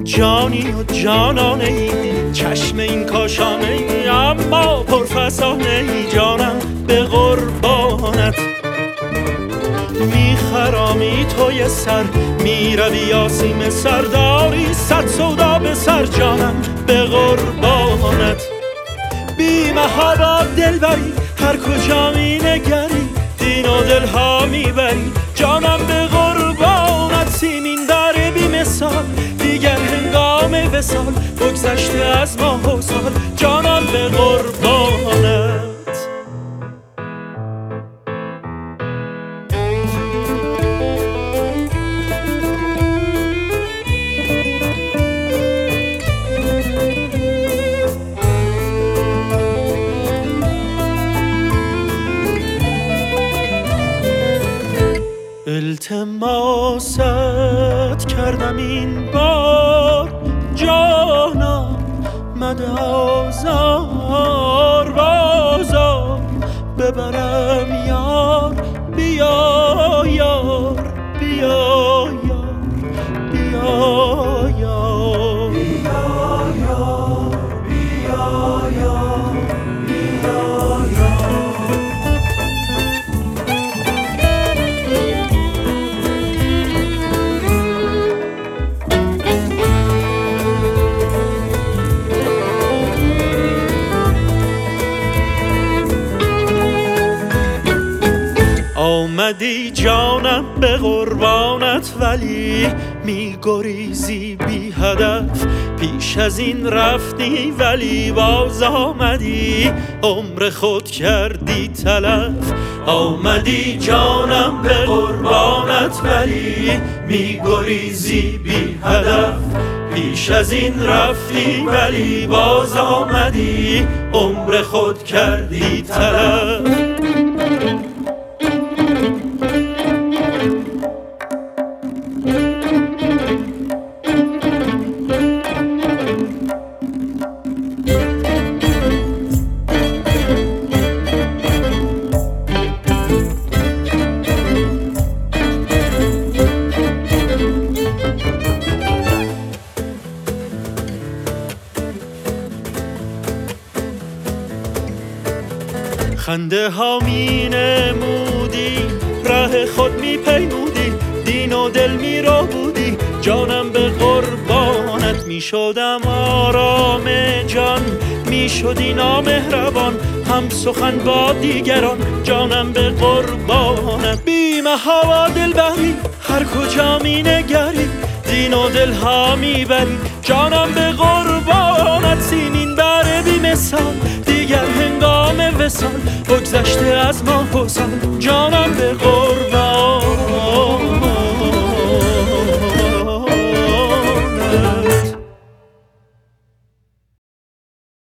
جانی و جانانه ای، چشم این کاشانه ای، اما پرفسانه ای. جانم به قربانت میخرامی توی سر، میروی آسیم سرداری، صد سودا به سر. جانم به قربانت بی محابا دل بری، هر کجا می نگری دین و دل ها میبری. جانم به قربانت سیمین داره بی مثال، دیگر هنگام وصال بگذشته از ماه و سال. جانم به قربانت التماست کردم این بار جانم، مده آزار بازار ببرم یار. بیا یار بیا یار بیا یار بیا یار بیا یار بیا یار. آمدی جانم به قربانت ولی میگریزی بی هدف، پیش از این رفتی ولی باز آمدی، عمر خود کردی تلف. آمدی جانم به قربانت ولی میگریزی بی هدف، پیش از این رفتی ولی باز آمدی، عمر خود کردی تلف. خنده ها می نمودی، ره خود می پیمودی، دین و دل می رو بودی. جانم به قربانت می شدم آرام جان، می شدی نامهربان هم سخن با دیگران. جانم به قربانت بی محابا دل بری، هر کجا می نگری دین و دل ها می بری. جانم به قربانت سیمین بره بی مثال، دیگر هنگام وصال بگذشته از ماه و سال. جانم به قربانت